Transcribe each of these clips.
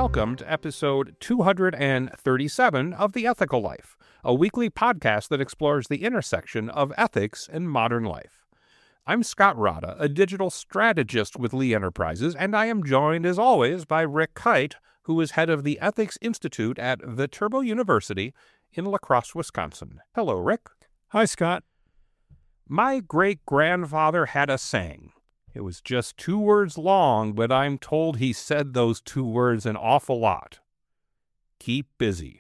welcome to episode 237 of The Ethical Life, a weekly podcast that explores the intersection of ethics and modern life. I'm Scott Rada, a digital strategist with Lee Enterprises, and I am joined, as always, by Rick Kite, who is head of the Ethics Institute at Viterbo University in La Crosse, Wisconsin. Hello, Rick. Hi, Scott. My great-grandfather had a saying. It was just 2 words long, but I'm told he said those 2 words an awful lot. Keep busy.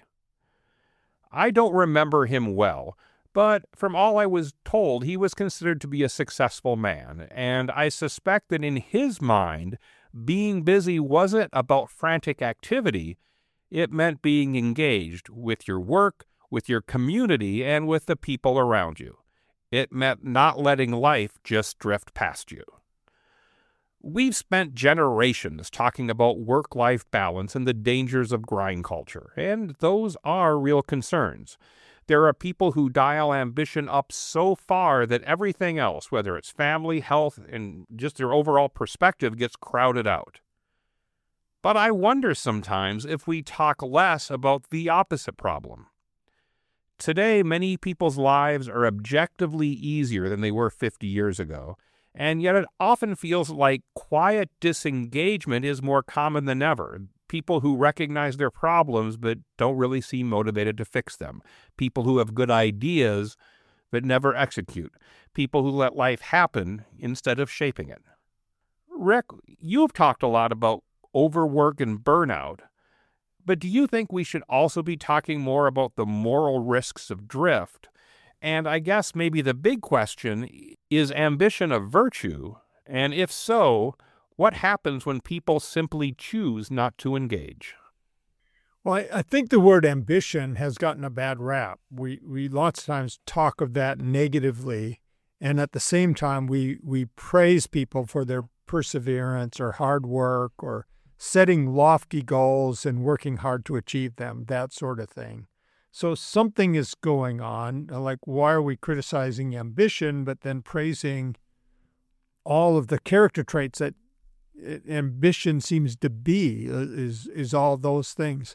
I don't remember him well, but from all I was told, he was considered to be a successful man, and I suspect that in his mind, being busy wasn't about frantic activity. It meant being engaged with your work, with your community, and with the people around you. It meant not letting life just drift past you. We've spent generations talking about work-life balance and the dangers of grind culture, and those are real concerns. There are people who dial ambition up so far that everything else, whether it's family, health, and just their overall perspective, gets crowded out. But I wonder sometimes if we talk less about the opposite problem. Today, many people's lives are objectively easier than they were 50 years ago, and yet it often feels like quiet disengagement is more common than ever. People who recognize their problems but don't really seem motivated to fix them. People who have good ideas but never execute. People who let life happen instead of shaping it. Rick, you've talked a lot about overwork and burnout, but do you think we should also be talking more about the moral risks of drift? And I guess maybe the big question, is ambition a virtue? And if so, what happens when people simply choose not to engage? Well, I think the word ambition has gotten a bad rap. We lots of times talk of that negatively, and at the same time we praise people for their perseverance or hard work or setting lofty goals and working hard to achieve them, that sort of thing. So something is going on, like why are we criticizing ambition but then praising all of the character traits that ambition seems to be, is all those things.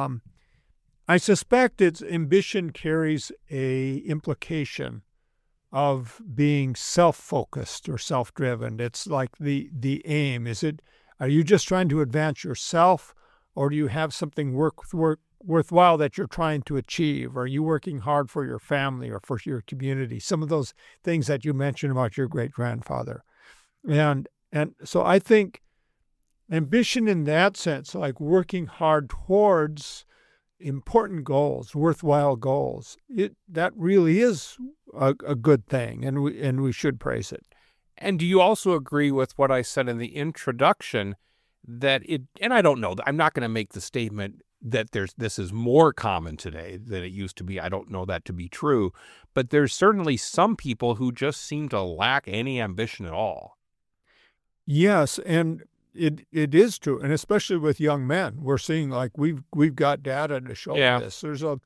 I suspect ambition carries a implication of being self-focused or self-driven. It's like the aim. Are you just trying to advance yourself, or do you have something worthwhile that you're trying to achieve? Are you working hard for your family or for your community? Some of those things that you mentioned about your great-grandfather. And so I think ambition in that sense, like working hard towards important goals, worthwhile goals, that really is a good thing, and we should praise it. And do you also agree with what I said in the introduction that and I don't know, I'm not going to make the statement that this is more common today than it used to be. I don't know that to be true, but there's certainly some people who just seem to lack any ambition at all. Yes, and it is true, and especially with young men, we're seeing like we've got data to show this. There's a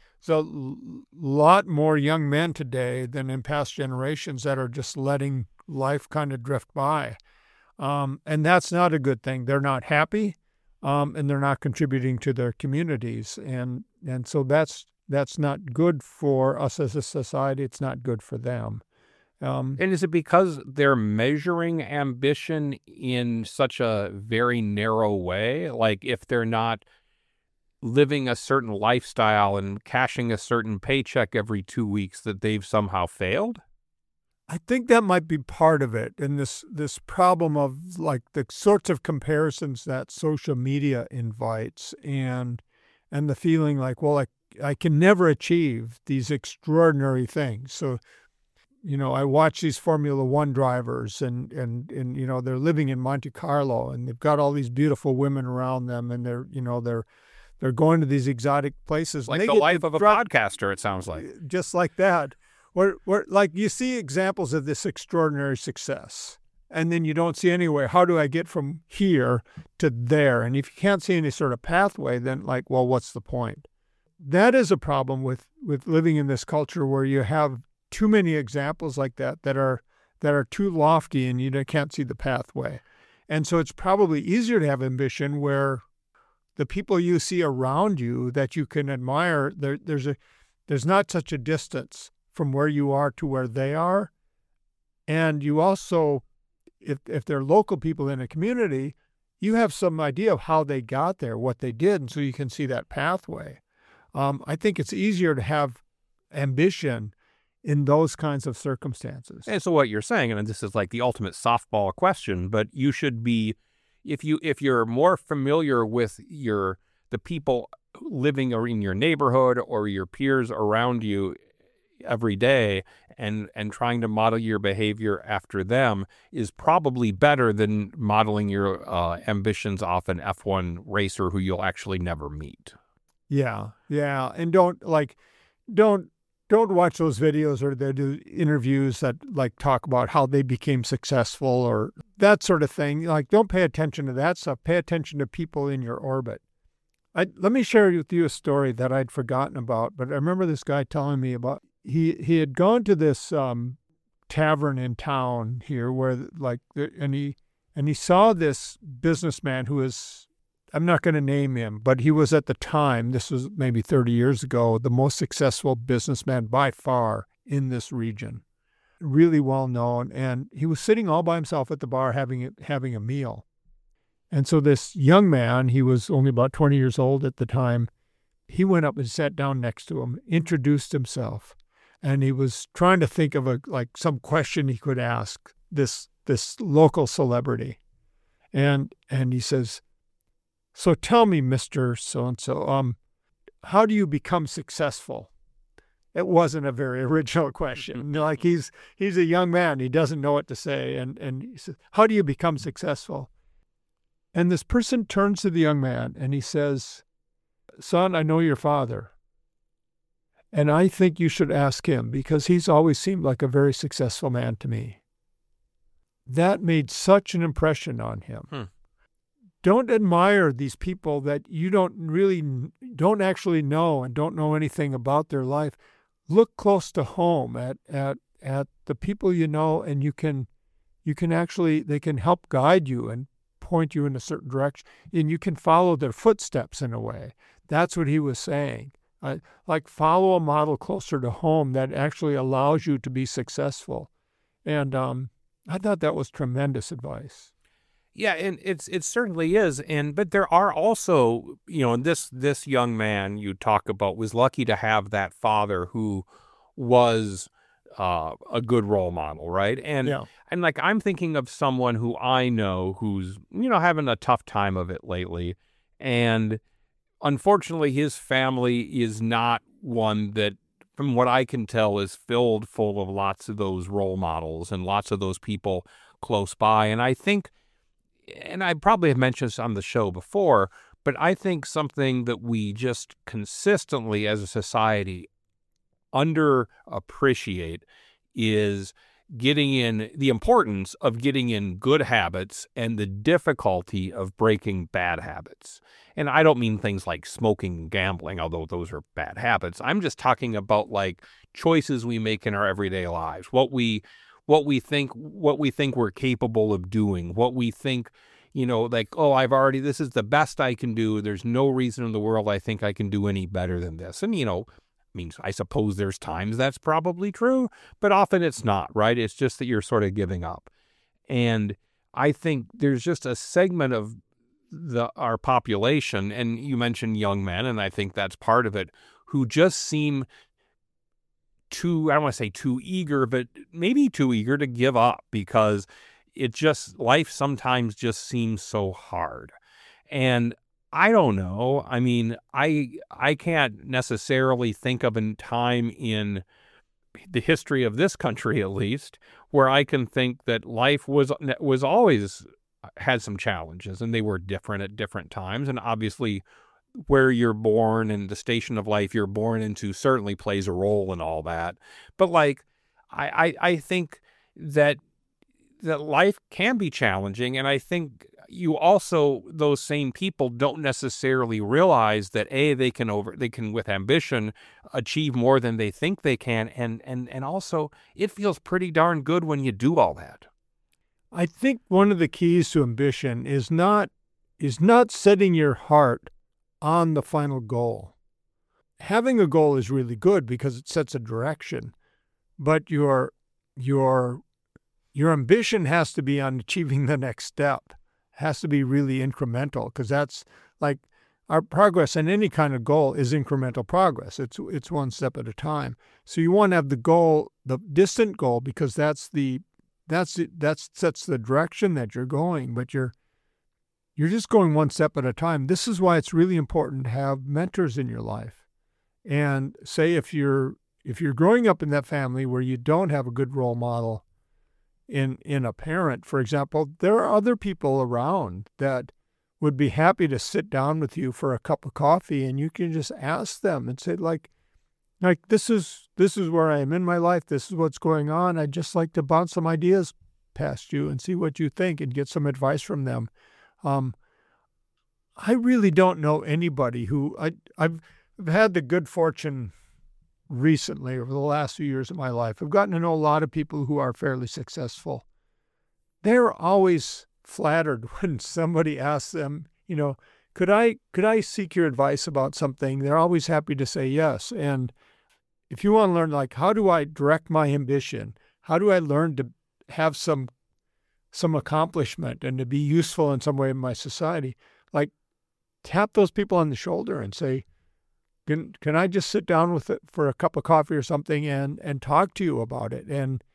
lot more young men today than in past generations that are just letting life kind of drift by, and that's not a good thing. They're not happy, and they're not contributing to their communities, and so that's not good for us as a society. It's not good for them. And is it because they're measuring ambition in such a very narrow way? Like if they're not living a certain lifestyle and cashing a certain paycheck every 2 weeks, that they've somehow failed? I think that might be part of it. And this problem of like the sorts of comparisons that social media invites and the feeling like, well, I can never achieve these extraordinary things. So, I watch these Formula One drivers and they're living in Monte Carlo and they've got all these beautiful women around them and they're going to these exotic places. Like the life of a podcaster, it sounds like. Just like that. Where like you see examples of this extraordinary success and then you don't see anywhere, how do I get from here to there? And if you can't see any sort of pathway, then like, well, what's the point? That is a problem with living in this culture where you have too many examples like that are too lofty and you can't see the pathway. And so it's probably easier to have ambition where the people you see around you that you can admire, there's not such a distance from where you are to where they are. And you also, if they're local people in a community, you have some idea of how they got there, what they did, and so you can see that pathway. I think it's easier to have ambition in those kinds of circumstances. And so what you're saying, and this is like the ultimate softball question, but you should be, if you're more familiar with the people living in your neighborhood or your peers around you every day, and trying to model your behavior after them is probably better than modeling your ambitions off an F1 racer who you'll actually never meet. Yeah. And don't watch those videos or they do interviews that like talk about how they became successful or that sort of thing. Like, don't pay attention to that stuff. Pay attention to people in your orbit. Let me share with you a story that I'd forgotten about, but I remember this guy telling me about, he had gone to this tavern in town here where and he saw this businessman who was, I'm not going to name him, but he was at the time, this was maybe 30 years ago, the most successful businessman by far in this region, really well known. And he was sitting all by himself at the bar having a meal. And so this young man, he was only about 20 years old at the time, he went up and sat down next to him, introduced himself, and he was trying to think of some question he could ask this local celebrity. And he says, "So tell me, Mr. So-and-so, how do you become successful?" It wasn't a very original question. Like, he's a young man. He doesn't know what to say. And he says, "How do you become successful?" And this person turns to the young man and he says, "Son, I know your father. And I think you should ask him because he's always seemed like a very successful man to me." That made such an impression on him. Don't admire these people that you don't actually know and don't know anything about their life. Look close to home at the people you know, and you can actually, they can help guide you and point you in a certain direction, and you can follow their footsteps in a way. That's what he was saying. Like, follow a model closer to home that actually allows you to be successful. And I thought that was tremendous advice. Yeah, and it certainly is. But there are also, this young man you talk about was lucky to have that father who was a good role model, right? And like, I'm thinking of someone who I know who's, having a tough time of it lately. And unfortunately, his family is not one that, from what I can tell, is filled full of lots of those role models and lots of those people close by. And I think, and I probably have mentioned this on the show before, but I think something that we just consistently as a society underappreciate is the importance of getting in good habits and the difficulty of breaking bad habits. And I don't mean things like smoking and gambling, although those are bad habits. I'm just talking about like choices we make in our everyday lives, what we think we're capable of doing, what we think, like, oh, this is the best I can do. There's no reason in the world I think I can do any better than this. And, I suppose there's times that's probably true, but often it's not, right? It's just that you're sort of giving up. And I think there's just a segment of our population, and you mentioned young men, and I think that's part of it, who just seem I don't want to say too eager, but maybe too eager to give up because life sometimes just seems so hard. And I don't know. I mean, I can't necessarily think of a time in the history of this country, at least, where I can think that life was always had some challenges, and they were different at different times. And obviously, where you're born and the station of life you're born into certainly plays a role in all that. But like, I think that life can be challenging, and I think those same people don't necessarily realize that they can with ambition achieve more than they think they can, and also it feels pretty darn good when you do all that. I think one of the keys to ambition is not setting your heart on the final goal. Having a goal is really good because it sets a direction, but your ambition has to be on achieving the next step. It has to be really incremental, because that's like our progress in any kind of goal is incremental progress. It's one step at a time. So you want to have the goal, the distant goal, because that sets the direction that you're going, but you're just going one step at a time. This is why it's really important to have mentors in your life. And say if you're growing up in that family where you don't have a good role model in a parent, for example, there are other people around that would be happy to sit down with you for a cup of coffee, and you can just ask them and say, like this is where I am in my life. This is what's going on. I'd just like to bounce some ideas past you and see what you think and get some advice from them. I really don't know anybody who I've had the good fortune recently over the last few years of my life. I've gotten to know a lot of people who are fairly successful. They're always flattered when somebody asks them, could I seek your advice about something? They're always happy to say yes. And if you want to learn, like, how do I direct my ambition? How do I learn to have some accomplishment and to be useful in some way in my society? Like, tap those people on the shoulder and say, can I just sit down with it for a cup of coffee or something and talk to you about it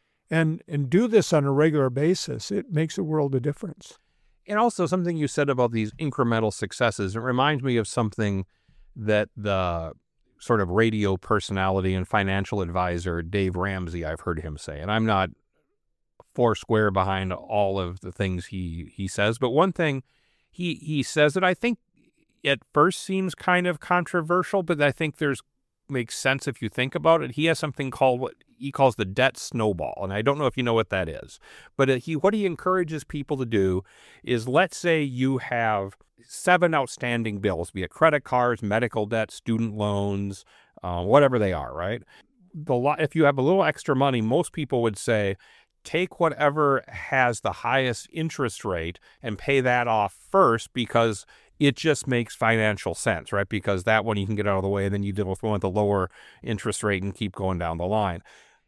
and do this on a regular basis? It makes a world of difference. And also something you said about these incremental successes, it reminds me of something that the sort of radio personality and financial advisor Dave Ramsey, I've heard him say, and I'm not foursquare behind all of the things he says, but one thing he says that I think at first seems kind of controversial, but I think makes sense if you think about it. He has something called what he calls the debt snowball, and I don't know if you know what that is, but what he encourages people to do is, let's say you have 7 outstanding bills, be it credit cards, medical debt, student loans, whatever they are, right? If you have a little extra money, most people would say, take whatever has the highest interest rate and pay that off first, because it just makes financial sense, right? Because that one you can get out of the way, and then you deal with one with the lower interest rate and keep going down the line.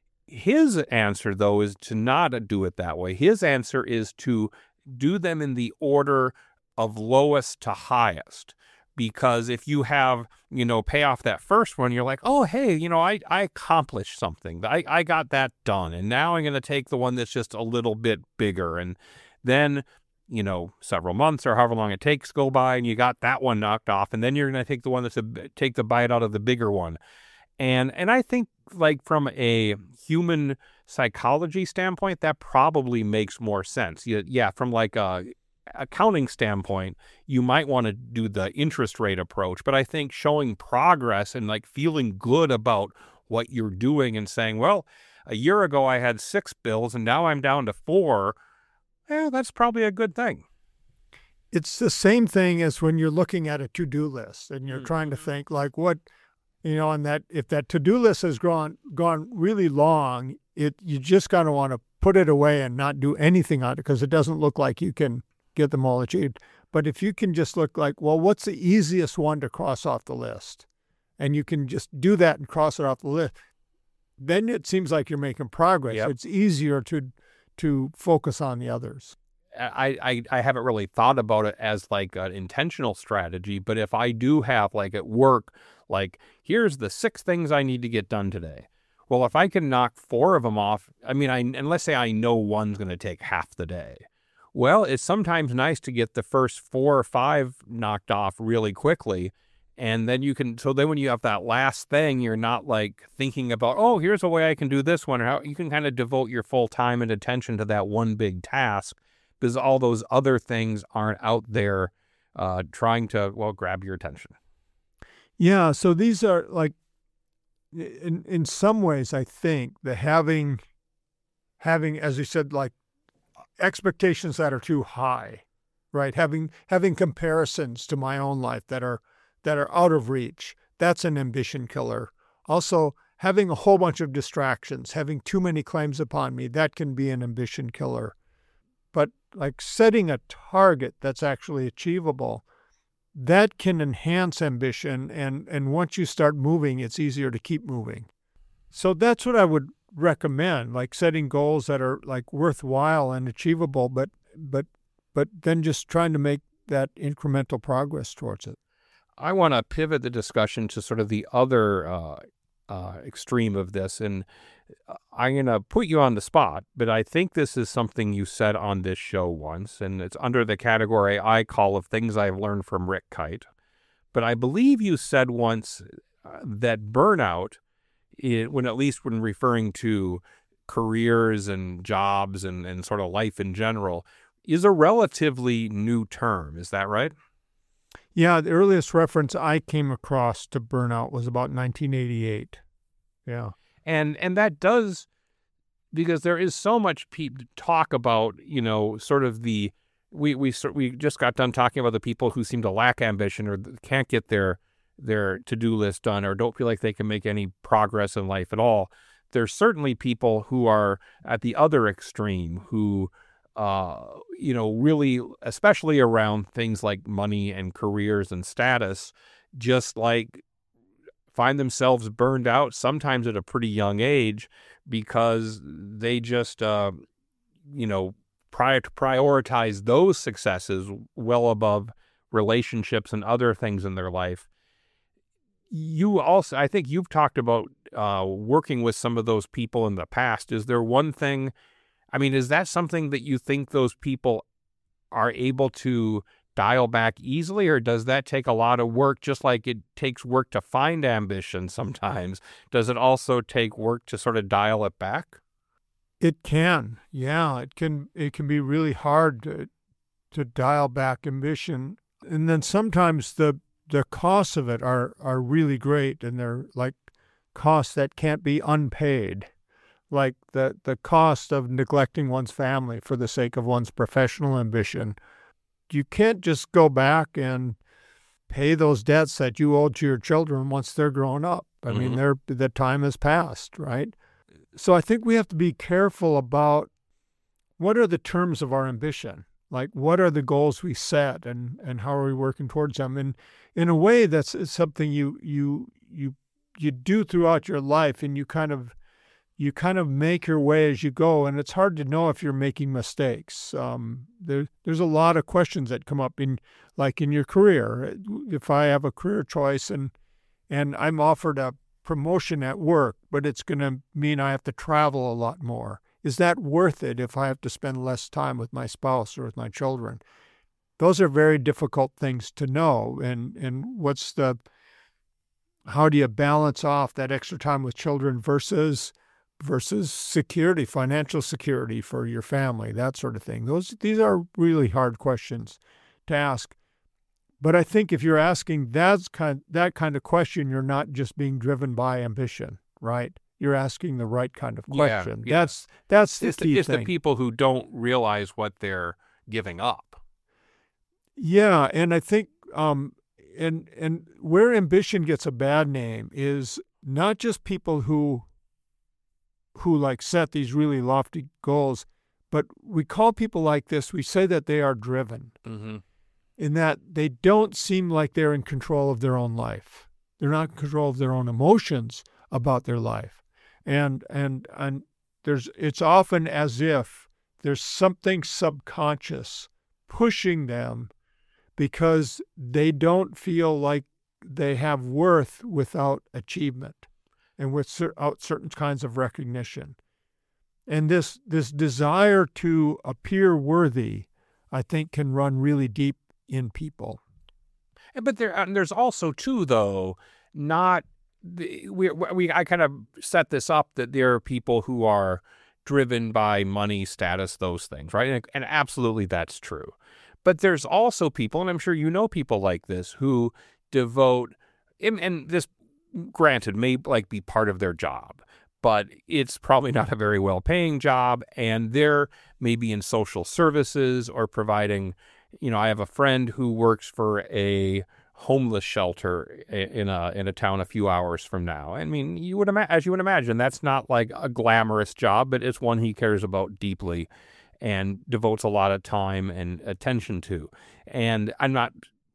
His answer, though, is to not do it that way. His answer is to do them in the order of lowest to highest. Because if you have, pay off that first one, you're like, oh, hey, I accomplished something. I got that done. And now I'm going to take the one that's just a little bit bigger. And then, several months or however long it takes go by, and you got that one knocked off. And then you're going to take the one take the bite out of the bigger one. And I think, like, from a human psychology standpoint, that probably makes more sense. Yeah, from like a accounting standpoint, you might want to do the interest rate approach, but I think showing progress and like feeling good about what you're doing and saying, well, a year ago I had 6 bills and now I'm down to 4, that's probably a good thing. It's the same thing as when you're looking at a to-do list and you're trying to think, like, what, and that if that to-do list has gone really long, you just kind of want to put it away and not do anything on it because it doesn't look like you can get them all achieved. But if you can just look like, well, what's the easiest one to cross off the list? And you can just do that and cross it off the list, then it seems like you're making progress. Yep. It's easier to focus on the others. I haven't really thought about it as like an intentional strategy, but if I do have, like, at work, like, here's the 6 things I need to get done today. Well, if I can knock 4 of them off, and let's say I know one's going to take half the day. Well, it's sometimes nice to get the first 4 or 5 knocked off really quickly. And then then when you have that last thing, you're not like thinking about, oh, here's a way I can do this one. Or how you can kind of devote your full time and attention to that one big task, because all those other things aren't out there trying to, grab your attention. Yeah. So these are like, in some ways, I think that having, as you said, like, expectations that are too high, right? Having comparisons to my own life that are out of reach, that's an ambition killer. Also, having a whole bunch of distractions, having too many claims upon me, that can be an ambition killer. But like setting a target that's actually achievable, that can enhance ambition. And once you start moving, it's easier to keep moving. So that's what I would recommend, like setting goals that are like worthwhile and achievable, but then just trying to make that incremental progress towards it. I want to pivot the discussion to sort of the other extreme of this, and I'm going to put you on the spot, but I think this is something you said on this show once, and it's under the category I call of things I've learned from Rick Kite. But I believe you said once that burnout, at least when referring to careers and jobs and sort of life in general, is a relatively new term. Is that right? Yeah, the earliest reference I came across to burnout was about 1988. Yeah. And that does, because there is so much talk about, sort of we just got done talking about the people who seem to lack ambition or can't get their to-do list done or don't feel like they can make any progress in life at all. There's certainly people who are at the other extreme who, really, especially around things like money and careers and status, just like find themselves burned out sometimes at a pretty young age because they just, prioritize those successes well above relationships and other things in their life. You also, I think you've talked about working with some of those people in the past. Is there one thing, is that something that you think those people are able to dial back easily, or does that take a lot of work, just like it takes work to find ambition sometimes? Does it also take work to sort of dial it back? It can. Yeah, it can be really hard to dial back ambition. And then sometimes the costs of it are really great, and they're like costs that can't be unpaid. Like the cost of neglecting one's family for the sake of one's professional ambition. You can't just go back and pay those debts that you owe to your children once they're grown up. I mean, the time has passed, right? So I think we have to be careful about what are the terms of our ambition. Like, what are the goals we set, and how are we working towards them? And in a way, that's something you do throughout your life, and you kind of make your way as you go, and it's hard to know if you're making mistakes. There's a lot of questions that come up in your career. If I have a career choice and I'm offered a promotion at work, but it's going to mean I have to travel a lot more, is that worth it if I have to spend less time with my spouse or with my children? Those are very difficult things to know. And how do you balance off that extra time with children versus security, financial security for your family, that sort of thing? These are really hard questions to ask. But I think if you're asking that kind of question, you're not just being driven by ambition, right? You're asking the right kind of question. Yeah. That's the key thing. It's the people who don't realize what they're giving up. Yeah, and I think and where ambition gets a bad name is not just people who like set these really lofty goals, but we call people like this, we say that they are driven, in that they don't seem like they're in control of their own life. They're not in control of their own emotions about their life. And it's often as if there's something subconscious pushing them because they don't feel like they have worth without achievement and without certain kinds of recognition. And this desire to appear worthy, I think, can run really deep in people. But there's also too, though, I kind of set this up that there are people who are driven by money, status, those things, right? And absolutely that's true. But there's also people, and I'm sure you know people like this, who devote, and this, granted, may be part of their job, but it's probably not a very well-paying job, and they're maybe in social services or providing, I have a friend who works for a homeless shelter in a town a few hours from now. I mean, as you would imagine, that's not like a glamorous job, but it's one he cares about deeply and devotes a lot of time and attention to. And I'm not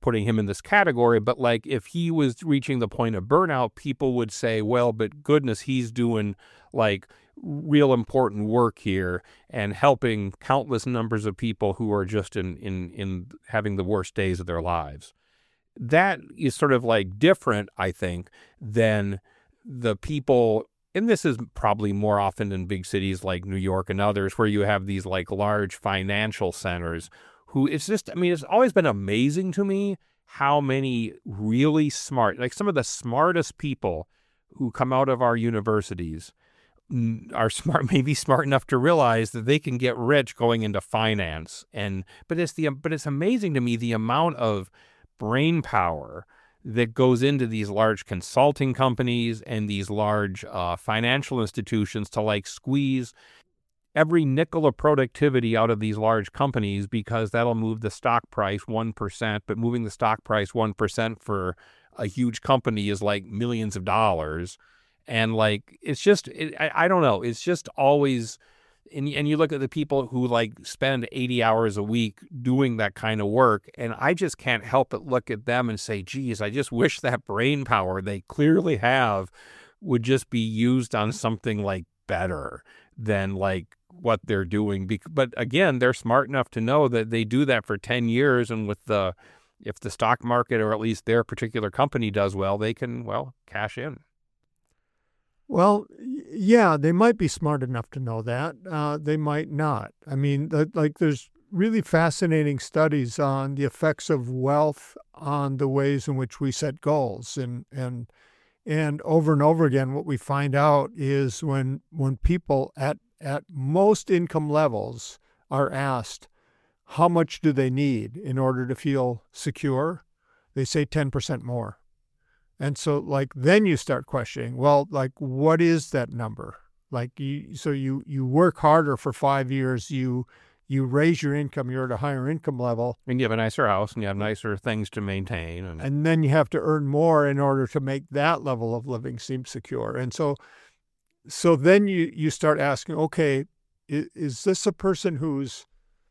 putting him in this category, but like if he was reaching the point of burnout, people would say, well, but goodness, he's doing like real important work here and helping countless numbers of people who are just in having the worst days of their lives. That is sort of like different, I think, than the people, and this is probably more often in big cities like New York and others, where you have these like large financial centers who it's just, I mean, it's always been amazing to me how many really smart, like some of the smartest people who come out of our universities are smart, maybe smart enough to realize that they can get rich going into finance. But it's amazing to me the amount of brain power that goes into these large consulting companies and these large financial institutions to like squeeze every nickel of productivity out of these large companies, because that'll move the stock price 1%, but moving the stock price 1% for a huge company is like millions of dollars. And like, it's just, I don't know. It's just always, and you look at the people who like spend 80 hours a week doing that kind of work, and I just can't help but look at them and say, geez, I just wish that brain power they clearly have would just be used on something like better than like what they're doing. But again, they're smart enough to know that they do that for 10 years. And if the stock market, or at least their particular company, does well, they can, well, cash in. Well, yeah, they might be smart enough to know that. They might not. I mean, like there's really fascinating studies on the effects of wealth on the ways in which we set goals. And over and over again, what we find out is when people at most income levels are asked, how much do they need in order to feel secure? They say 10% more. And so, like, then you start questioning, well, like, what is that number? Like, you work harder for 5 years, you raise your income, you're at a higher income level. And you have a nicer house, and you have nicer things to maintain. And then you have to earn more in order to make that level of living seem secure. And so then you start asking, okay, is this a person who's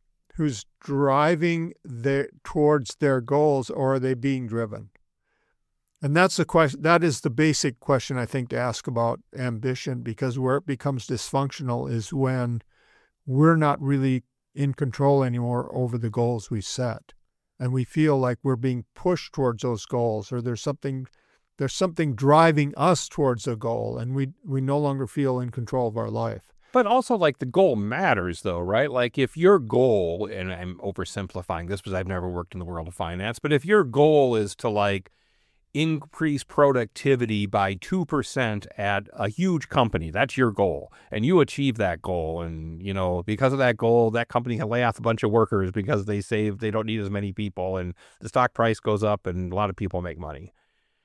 driving towards their goals, or are they being driven? And that's the question. That is the basic question, I think, to ask about ambition, because where it becomes dysfunctional is when we're not really in control anymore over the goals we set, and we feel like we're being pushed towards those goals, or there's something driving us towards a goal, and we no longer feel in control of our life. But also, like, the goal matters, though, right? Like, if your goal, and I'm oversimplifying this because I've never worked in the world of finance, but if your goal is to, like, increase productivity by 2% at a huge company, that's your goal, and you achieve that goal, and, you know, because of that goal, that company can lay off a bunch of workers because they don't need as many people, and the stock price goes up, and a lot of people make money.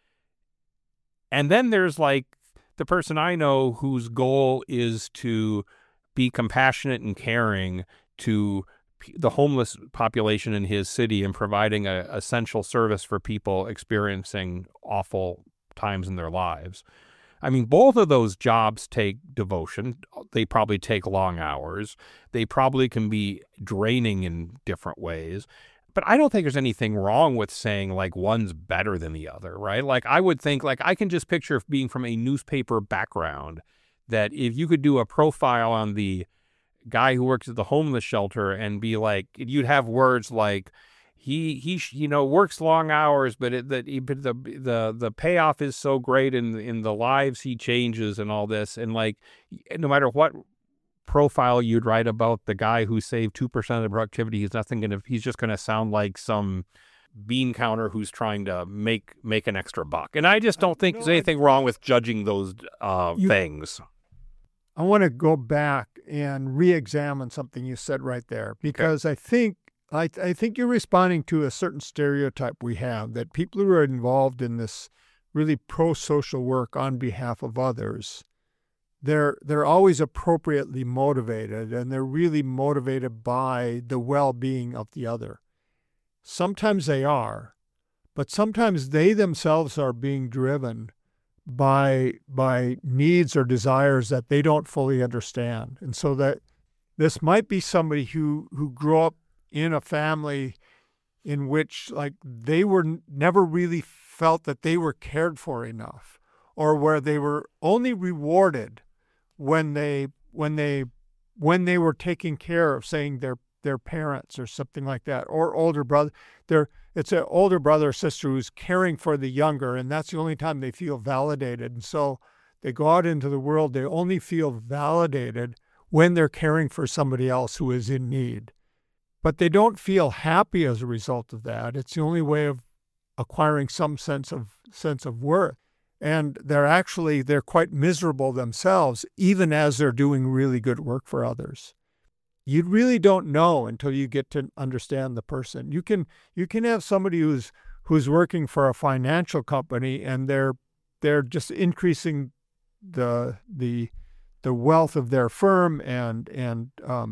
And then there's, like, the person I know whose goal is to be compassionate and caring to the homeless population in his city and providing an essential service for people experiencing awful times in their lives. I mean, both of those jobs take devotion. They probably take long hours. They probably can be draining in different ways. But I don't think there's anything wrong with saying, like, one's better than the other, right? Like, I would think, like, I can just picture being from a newspaper background, that if you could do a profile on the guy who works at the homeless shelter and be like, you'd have words like, he works long hours, but the payoff is so great in the lives he changes and all this. And, like, no matter what profile you'd write about the guy who saved 2% of the productivity, he's just gonna sound like some bean counter who's trying to make an extra buck. And I just don't think there's anything wrong with judging those things. I want to go back and re-examine something you said right there, because okay. I think you're responding to a certain stereotype we have, that people who are involved in this really pro-social work on behalf of others, they're always appropriately motivated, and they're really motivated by the well-being of the other. Sometimes they are, but sometimes they themselves are being driven by needs or desires that they don't fully understand. And so that this might be somebody who grew up in a family in which like they were never really felt that they were cared for enough, or where they were only rewarded when they were taking care of, saying, their parents or something like that, or older brother. It's an older brother or sister who's caring for the younger, and that's the only time they feel validated. And so they go out into the world, they only feel validated when they're caring for somebody else who is in need. But they don't feel happy as a result of that. It's the only way of acquiring some sense of worth. And they're quite miserable themselves, even as they're doing really good work for others. You really don't know until you get to understand the person. You can have somebody who's working for a financial company, and they're just increasing the wealth of their firm, and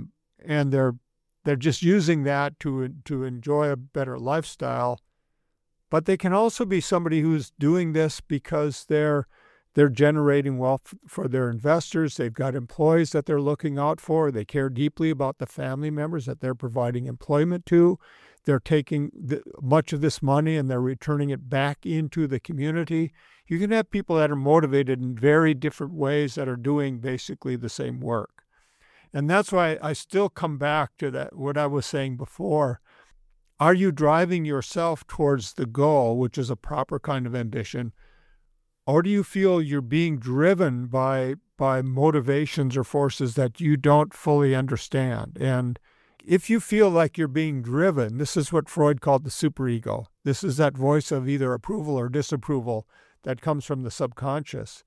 they're just using that to enjoy a better lifestyle. But they can also be somebody who's doing this because they're generating wealth for their investors. They've got employees that they're looking out for. They care deeply about the family members that they're providing employment to. They're taking much of this money and they're returning it back into the community. You can have people that are motivated in very different ways that are doing basically the same work. And that's why I still come back to that, what I was saying before. Are you driving yourself towards the goal, which is a proper kind of ambition, or do you feel you're being driven by motivations or forces that you don't fully understand? And if you feel like you're being driven, this is what Freud called the superego. This is that voice of either approval or disapproval that comes from the subconscious.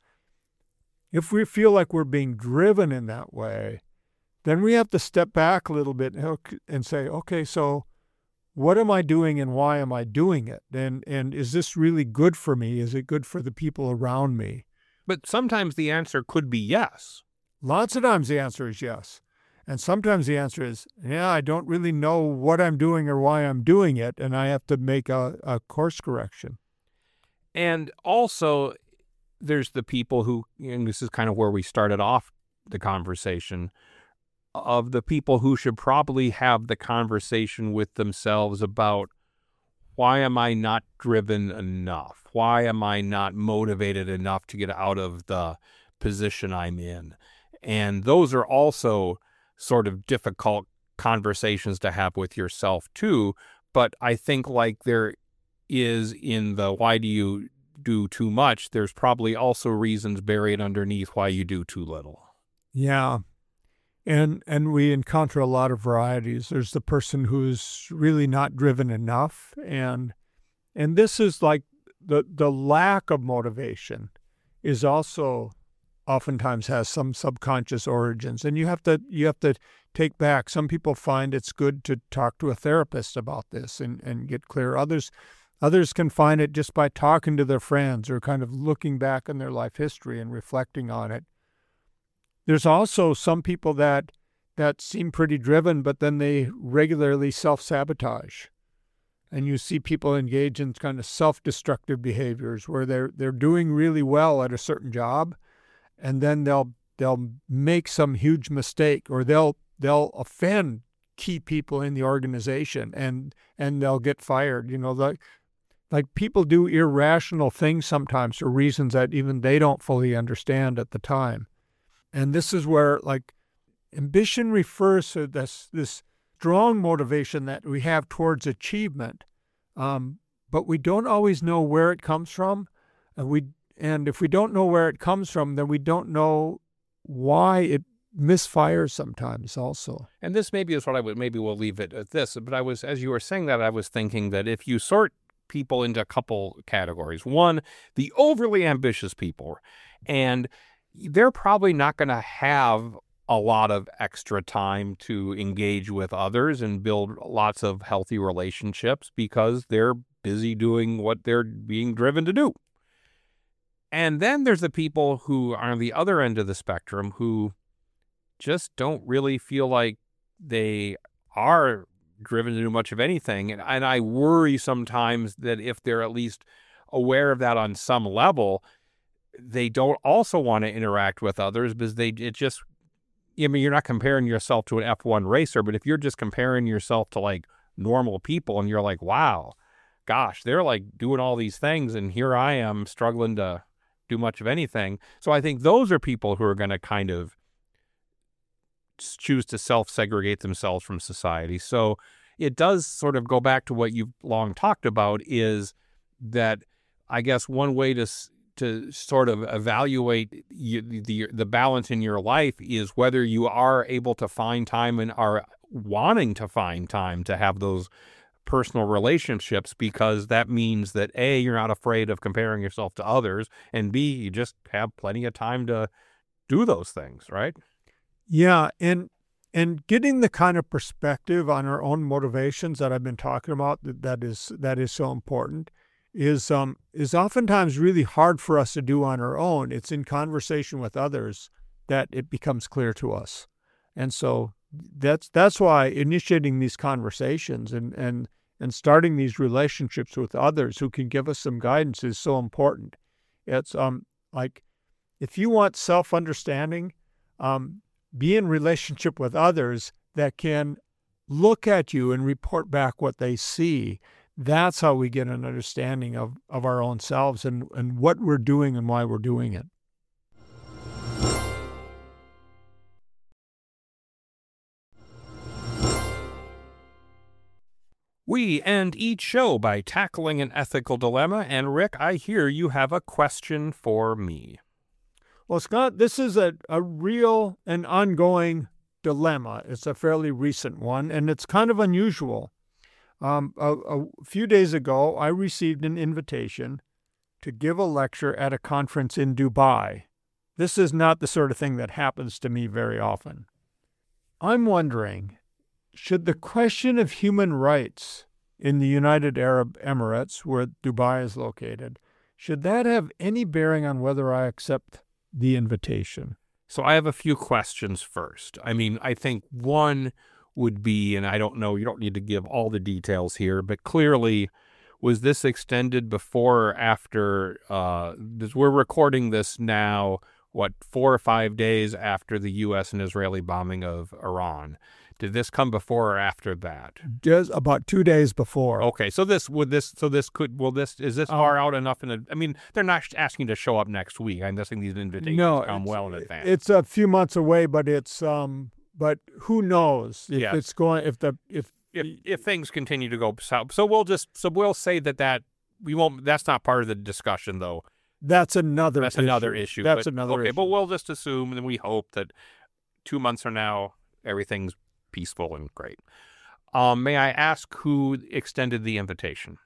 If we feel like we're being driven in that way, then we have to step back a little bit and say, okay, so what am I doing and why am I doing it? And is this really good for me? Is it good for the people around me? But sometimes the answer could be yes. Lots of times the answer is yes. And sometimes the answer is, yeah, I don't really know what I'm doing or why I'm doing it, and I have to make a course correction. And also, there's the people who, and this is kind of where we started off the conversation, of the people who should probably have the conversation with themselves about, why am I not driven enough? Why am I not motivated enough to get out of the position I'm in? And those are also sort of difficult conversations to have with yourself too. But I think like there is in the why do you do too much, there's probably also reasons buried underneath why you do too little. Yeah. And we encounter a lot of varieties. There's the person who's really not driven enough. And this is like the lack of motivation is also oftentimes has some subconscious origins. And you have to take back. Some people find it's good to talk to a therapist about this and get clear. Others can find it just by talking to their friends or kind of looking back on their life history and reflecting on it. There's also some people that seem pretty driven, but then they regularly self-sabotage. And you see people engage in kind of self-destructive behaviors where they're doing really well at a certain job, and then they'll make some huge mistake, or they'll offend key people in the organization, and they'll get fired. You know, like people do irrational things sometimes for reasons that even they don't fully understand at the time. And this is where, like, ambition refers to this strong motivation that we have towards achievement, but we don't always know where it comes from. And if we don't know where it comes from, then we don't know why it misfires sometimes also. And this maybe is what maybe we'll leave it at this. But as you were saying that, I was thinking that if you sort people into a couple categories, one, the overly ambitious people, and they're probably not going to have a lot of extra time to engage with others and build lots of healthy relationships because they're busy doing what they're being driven to do. And then there's the people who are on the other end of the spectrum who just don't really feel like they are driven to do much of anything. And I worry sometimes that if they're at least aware of that on some level, they don't also want to interact with others because you're not comparing yourself to an F1 racer, but if you're just comparing yourself to like normal people, and you're like, wow, gosh, they're like doing all these things, and here I am struggling to do much of anything. So I think those are people who are going to kind of choose to self-segregate themselves from society. So it does sort of go back to what you've long talked about, is that I guess one way to sort of evaluate the balance in your life is whether you are able to find time and are wanting to find time to have those personal relationships, because that means that A, you're not afraid of comparing yourself to others, and B, you just have plenty of time to do those things, right? Yeah, and getting the kind of perspective on our own motivations that I've been talking about, that is so important, is oftentimes really hard for us to do on our own. It's in conversation with others that it becomes clear to us. And so that's why initiating these conversations and starting these relationships with others who can give us some guidance is so important. It's like, if you want self-understanding, be in relationship with others that can look at you and report back what they see. That's how we get an understanding of our own selves and what we're doing and why we're doing it. We end each show by tackling an ethical dilemma, and Rick, I hear you have a question for me. Well, Scott, this is a real and ongoing dilemma. It's a fairly recent one, and it's kind of unusual. A few days ago, I received an invitation to give a lecture at a conference in Dubai. This is not the sort of thing that happens to me very often. I'm wondering, should the question of human rights in the United Arab Emirates, where Dubai is located, should that have any bearing on whether I accept the invitation? So I have a few questions first. I mean, I think one would be, and I don't know, you don't need to give all the details here, but clearly, was this extended before or after, we're recording this now, 4 or 5 days after the U.S. and Israeli bombing of Iran? Did this come before or after that? Just about 2 days before. Okay, is this far out enough I mean, they're not asking to show up next week. I'm guessing these invitations come well in advance. It's a few months away, but but who knows if it's going, if things continue to go south. So we'll say that we won't, that's not part of the discussion though. That's another issue. That's another issue. But we'll just assume and we hope that 2 months from now, everything's peaceful and great. May I ask who extended the invitation?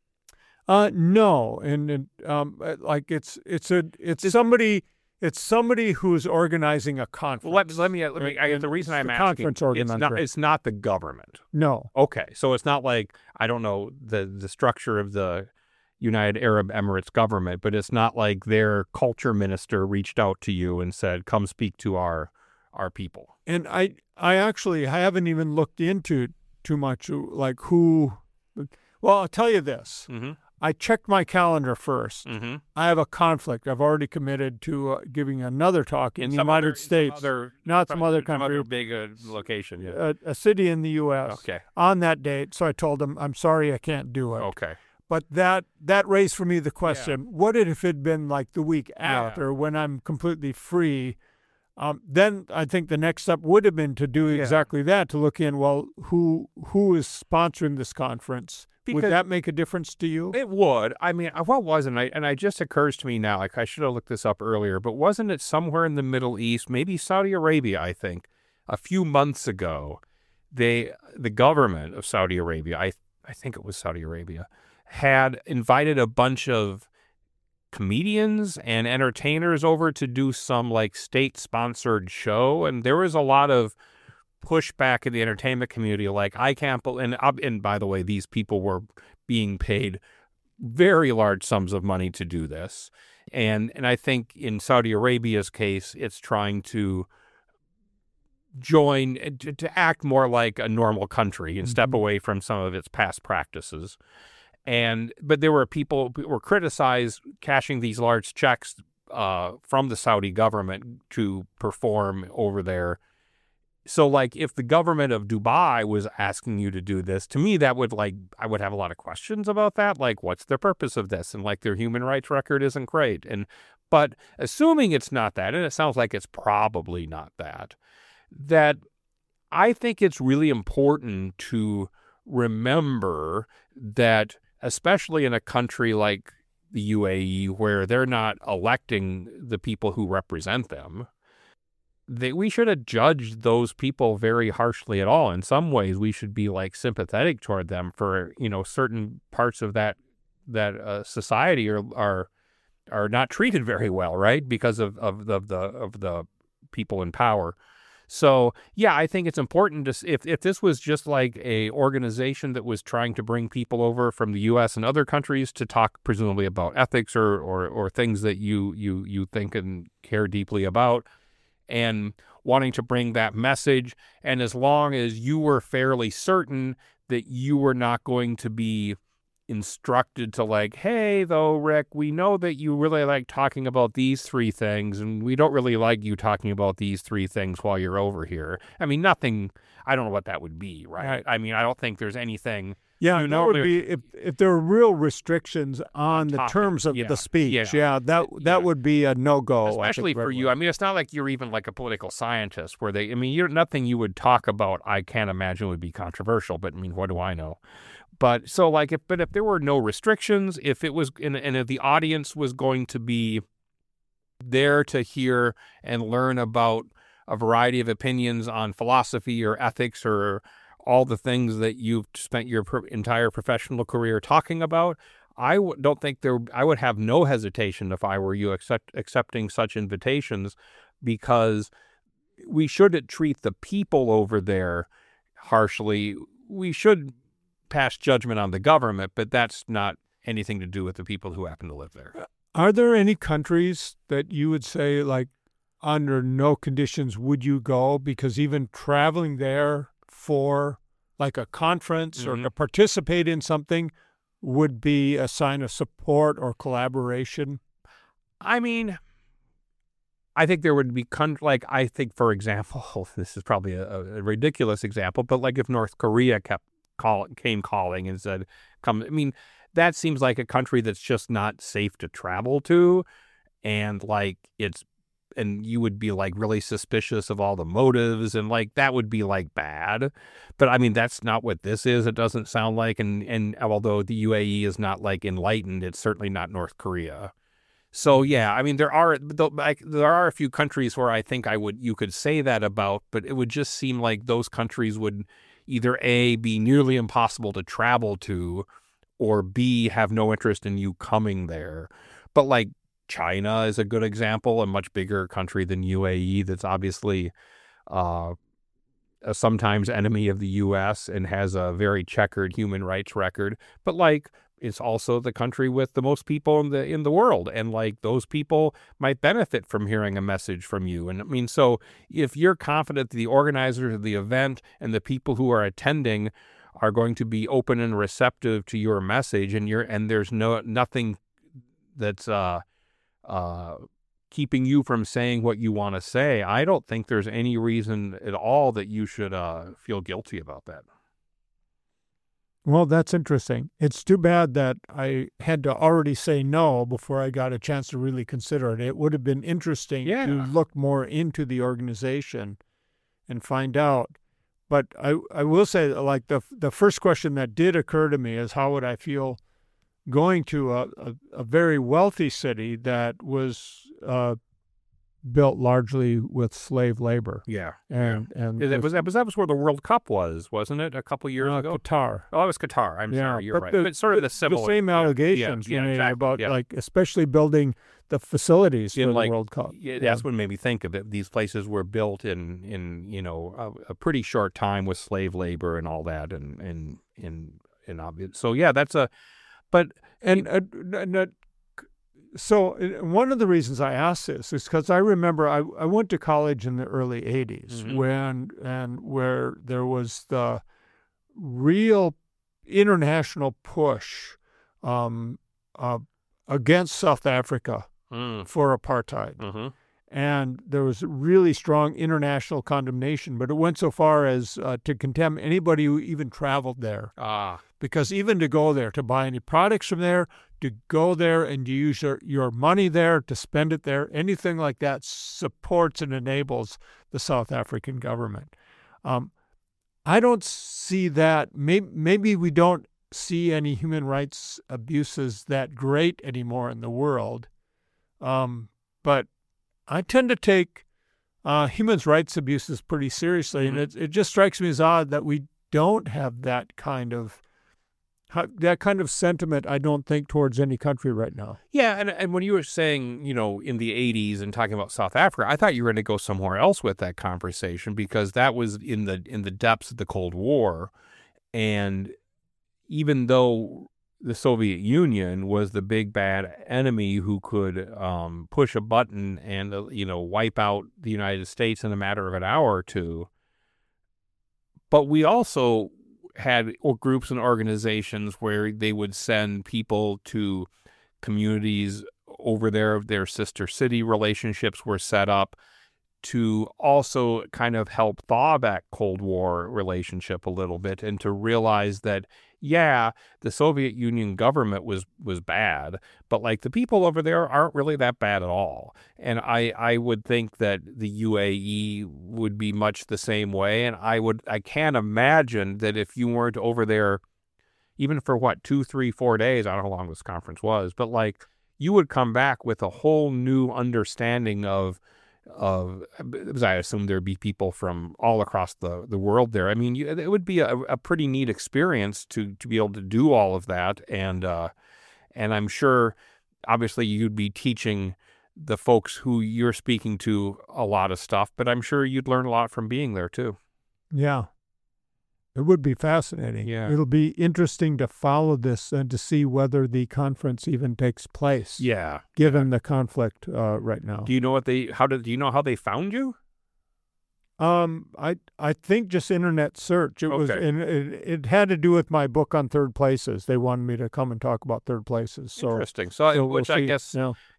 No, and like it's somebody. It's somebody who's organizing a conference. Well, let me. The reason I'm asking, it's not the government. No. Okay, so it's not like, I don't know the structure of the United Arab Emirates government, but it's not like their culture minister reached out to you and said, "Come speak to our people." And I haven't even looked into too much like who. Well, I'll tell you this. Mm-hmm. I checked my calendar first. Mm-hmm. I have a conflict. I've already committed to giving another talk in the United States, not some other country. Some other big location, yeah. A city in the U.S. Okay. On that date. So I told them, I'm sorry, I can't do it. Okay. But that raised for me the question, what if it had been like the week after when I'm completely free? Then I think the next step would have been to do exactly that, to look in, well, who is sponsoring this conference? Would that make a difference to you? It would. I mean, what wasn't I? And it just occurs to me now, like I should have looked this up earlier, but wasn't it somewhere in the Middle East, maybe Saudi Arabia, I think, a few months ago, the government of Saudi Arabia, I think it was Saudi Arabia, had invited a bunch of comedians and entertainers over to do some like state-sponsored show, and there was a lot of pushback in the entertainment community, like, I can't believe, and by the way, these people were being paid very large sums of money to do this, and I think in Saudi Arabia's case, it's trying to join, to act more like a normal country and step away from some of its past practices. But there were people who were criticized cashing these large checks from the Saudi government to perform over there So, like, if the government of Dubai was asking you to do this, to me, that would, like, I would have a lot of questions about that. Like, what's the purpose of this? And, like, their human rights record isn't great. But assuming it's not that, and it sounds like it's probably not that I think it's really important to remember that, especially in a country like the UAE, where they're not electing the people who represent them, we shouldn't judge those people very harshly at all. In some ways, we should be like sympathetic toward them for, certain parts of that society are not treated very well, right? Because of the people in power. So, yeah, I think it's important to, if this was just like a organization that was trying to bring people over from the U.S. and other countries to talk presumably about ethics or things that you think and care deeply about, and wanting to bring that message, and as long as you were fairly certain that you were not going to be instructed to, like, hey, though, Rick, we know that you really like talking about these three things, and we don't really like you talking about these three things while you're over here. I mean, nothing, I don't know what that would be, right? I mean, I don't think there's anything. Yeah, that would be, if there were real restrictions on the terms of the speech, that would be a no-go. Especially for you. I mean, it's not like you're even like a political scientist where nothing you would talk about, I can't imagine would be controversial, but I mean, what do I know? But so, like, if there were no restrictions, if it was, and if the audience was going to be there to hear and learn about a variety of opinions on philosophy or ethics or all the things that you've spent your entire professional career talking about, I don't think I would have no hesitation if I were you accepting such invitations, because we shouldn't treat the people over there harshly. We should pass judgment on the government, but that's not anything to do with the people who happen to live there. Are there any countries that you would say, like, under no conditions would you go, because even traveling there for like a conference or to participate in something would be a sign of support or collaboration? I mean, I think there would be, I think, for example, this is probably a ridiculous example, but like if North Korea came calling and said, come, I mean, that seems like a country that's just not safe to travel to. And like, and you would be like really suspicious of all the motives, and like, that would be like bad. But I mean, that's not what this is. It doesn't sound like, and although the UAE is not like enlightened, it's certainly not North Korea. So yeah, I mean, there are a few countries where I think you could say that about, but it would just seem like those countries would either A, be nearly impossible to travel to, or B, have no interest in you coming there. But like China is a good example, a much bigger country than UAE that's obviously a sometimes enemy of the U.S. and has a very checkered human rights record. But like, it's also the country with the most people in the world, and like, those people might benefit from hearing a message from you. And I mean, so if you're confident that the organizers of the event and the people who are attending are going to be open and receptive to your message, and there's nothing that's keeping you from saying what you want to say, I don't think there's any reason at all that you should feel guilty about that. Well, that's interesting. It's too bad that I had to already say no before I got a chance to really consider it. It would have been interesting to look more into the organization and find out. But I will say, like, the first question that did occur to me is, how would I feel going to a very wealthy city that was built largely with slave labor? Yeah. And that was where the World Cup was, wasn't it, a couple years ago? Qatar. Oh, it was Qatar. I'm sorry, you're right. But sort of the similar. The same allegations exactly, about like, especially building the facilities for the World Cup. Yeah, that's what made me think of it. These places were built in a pretty short time with slave labor and all that, and obvious. So yeah, that's a. But so one of the reasons I asked this is because I remember I went to college in the early 80s where there was the real international push against South Africa for apartheid. and there was really strong international condemnation, but it went so far as to condemn anybody who even traveled there. Because even to go there, to buy any products from there, to go there and to use your money there, to spend it there, anything like that supports and enables the South African government. I don't see that. Maybe we don't see any human rights abuses that great anymore in the world. But I tend to take human rights abuses pretty seriously, and it just strikes me as odd that we don't have that kind of sentiment, I don't think, towards any country right now. Yeah, and when you were saying, in the 80s and talking about South Africa, I thought you were going to go somewhere else with that conversation, because that was in the depths of the Cold War. And even though the Soviet Union was the big bad enemy who could push a button and wipe out the United States in a matter of an hour or two, but we also had groups and organizations where they would send people to communities over there. Their sister city relationships were set up to also kind of help thaw that Cold War relationship a little bit, and to realize that, yeah, the Soviet Union government was bad, but like the people over there aren't really that bad at all. And I would think that the UAE would be much the same way. And I can't imagine that if you weren't over there, even for 2, 3, 4 days, I don't know how long this conference was, but like you would come back with a whole new understanding of, because I assume there'd be people from all across the world there. I mean, it would be a pretty neat experience to be able to do all of that. And I'm sure, obviously, you'd be teaching the folks who you're speaking to a lot of stuff, but I'm sure you'd learn a lot from being there too. Yeah. It would be fascinating. Yeah. It'll be interesting to follow this and to see whether the conference even takes place. Yeah. Given the conflict right now. Do you know do you know how they found you? I think just internet search. It was, and it had to do with my book on third places. They wanted me to come and talk about third places. So interesting. So which we'll I guess,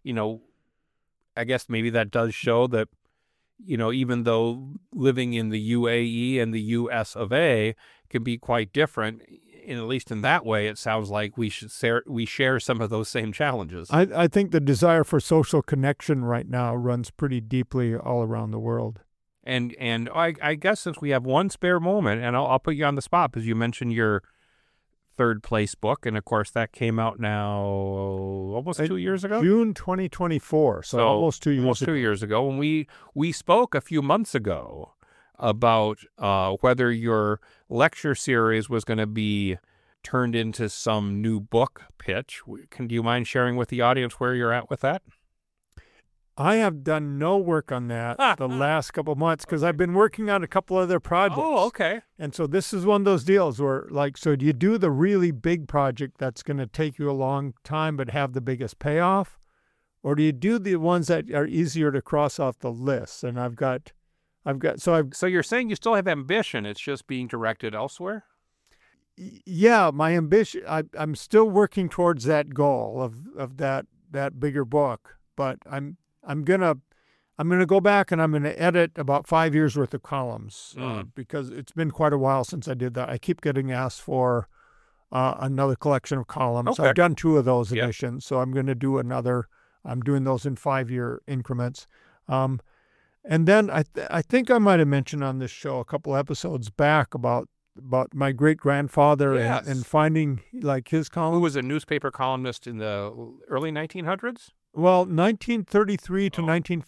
I guess maybe that does show that, even though living in the UAE and the US of A can be quite different, at least in that way, it sounds like we share some of those same challenges. I think the desire for social connection right now runs pretty deeply all around the world. And I guess since we have one spare moment, and I'll put you on the spot, because you mentioned your third place book, and of course that came out now almost 2 years ago. June 2024, so almost 2 years. Almost 2 years ago, and we spoke a few months ago about whether your lecture series was going to be turned into some new book pitch. Do you mind sharing with the audience where you're at with that? I have done no work on that the last couple of months, because I've been working on a couple other projects. Oh, okay. And so this is one of those deals where, so do you do the really big project that's going to take you a long time but have the biggest payoff? Or do you do the ones that are easier to cross off the list? And So you're saying you still have ambition, it's just being directed elsewhere? Yeah, my ambition, I'm still working towards that goal of that bigger book, but I'm gonna go back and I'm gonna edit about 5 years worth of columns because it's been quite a while since I did that. I keep getting asked for another collection of columns. Okay. I've done 2 of those editions, so I'm going to do another. I'm doing those in 5-year increments. And then I think I might have mentioned on this show a couple episodes back about my great-grandfather and finding his column. Who was a newspaper columnist in the early 1900s? Well, 1933 to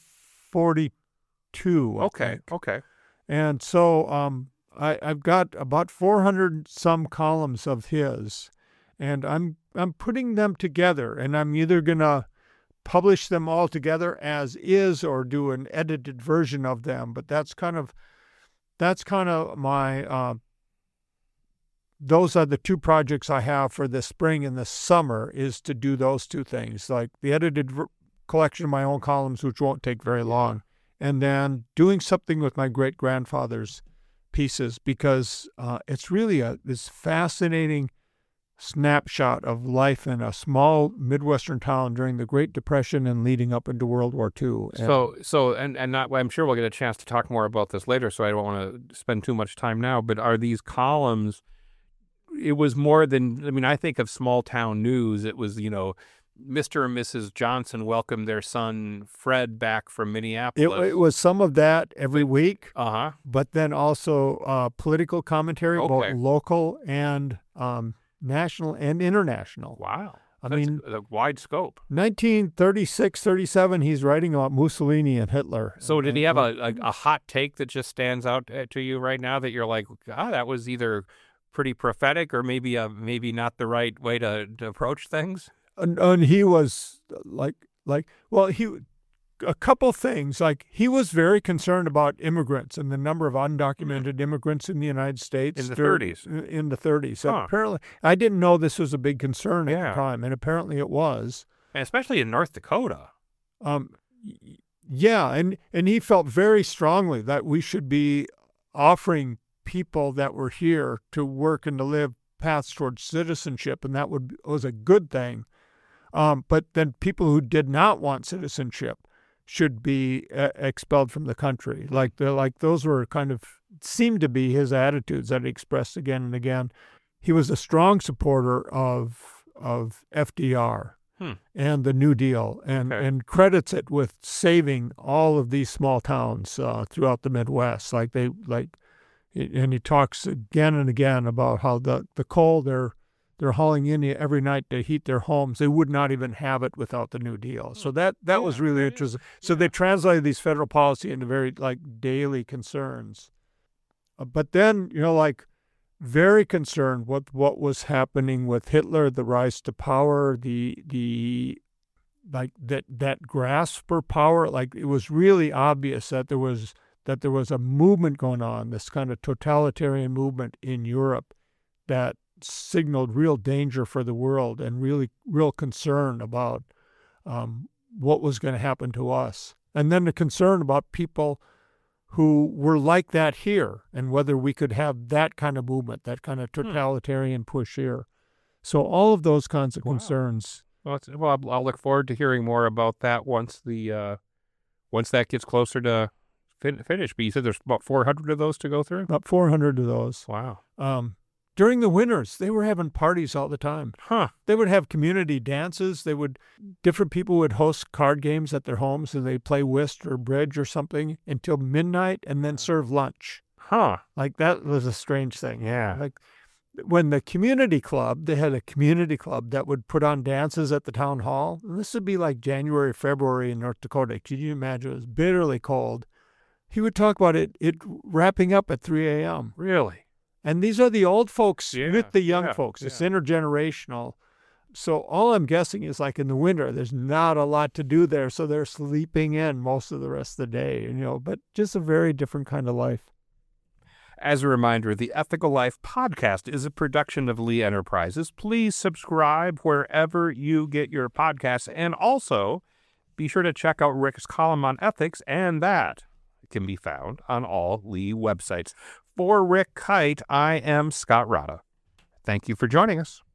1942. Okay. And so I've got about 400 some columns of his, and I'm putting them together, and I'm either gonna publish them all together as is or do an edited version of them. But that's kind of my. Those are the 2 projects I have for this spring and this summer, is to do those 2 things, like the edited collection of my own columns, which won't take very long, and then doing something with my great-grandfather's pieces, because it's really this fascinating snapshot of life in a small Midwestern town during the Great Depression and leading up into World War II. And not, I'm sure we'll get a chance to talk more about this later, so I don't want to spend too much time now, but are these columns, it was more than, I mean, I think of small town news. It was, Mr. and Mrs. Johnson welcomed their son Fred back from Minneapolis. It was some of that every week, Uh-huh. but then also political commentary, both local and national and international. Wow. I That's mean, a wide scope. 1936, 37, he's writing about Mussolini and Hitler. So did he have a hot take that just stands out to you right now that you're like, that was either pretty prophetic or maybe not the right way to approach things? And he was a couple things. Like, he was very concerned about immigrants and the number of undocumented immigrants in the United States. In the 30s. In the 30s. Huh. Apparently, I didn't know this was a big concern at the time, and apparently it was. And especially in North Dakota. Yeah, and he felt very strongly that we should be offering people that were here to work and to live paths towards citizenship, and that was a good thing. But then people who did not want citizenship should be expelled from the country. Like those were kind of seemed to be his attitudes that he expressed again and again. He was a strong supporter of FDR and the New Deal, and credits it with saving all of these small towns throughout the Midwest. And he talks again and again about how the coal they're hauling in every night to heat their homes. They would not even have it without the New Deal. So that was really interesting. So they translated these federal policy into very daily concerns. But then, very concerned with what was happening with Hitler, the rise to power, that grasp for power. It was really obvious that there was a movement going on, this kind of totalitarian movement in Europe that signaled real danger for the world and real concern about what was going to happen to us. And then the concern about people who were like that here and whether we could have that kind of movement, that kind of totalitarian push here. So all of those kinds of concerns. Well, I'll look forward to hearing more about that once that gets closer to finish. But you said there's about 400 of those to go through? About 400 of those. Wow. During the winters, they were having parties all the time. Huh. They would have community dances. Different people would host card games at their homes, and they'd play whist or bridge or something until midnight and then serve lunch. Huh. That was a strange thing. Yeah. When they had a community club that would put on dances at the town hall. And this would be January, February in North Dakota. Can you imagine? It was bitterly cold. He would talk about it wrapping up at 3 a.m. Really? And these are the old folks with the young folks. It's intergenerational. So all I'm guessing is in the winter, there's not a lot to do there. So they're sleeping in most of the rest of the day, but just a very different kind of life. As a reminder, the Ethical Life podcast is a production of Lee Enterprises. Please subscribe wherever you get your podcasts. And also be sure to check out Rick's column on ethics, and that can be found on all Lee websites. For Rick Kite, I am Scott Rada. Thank you for joining us.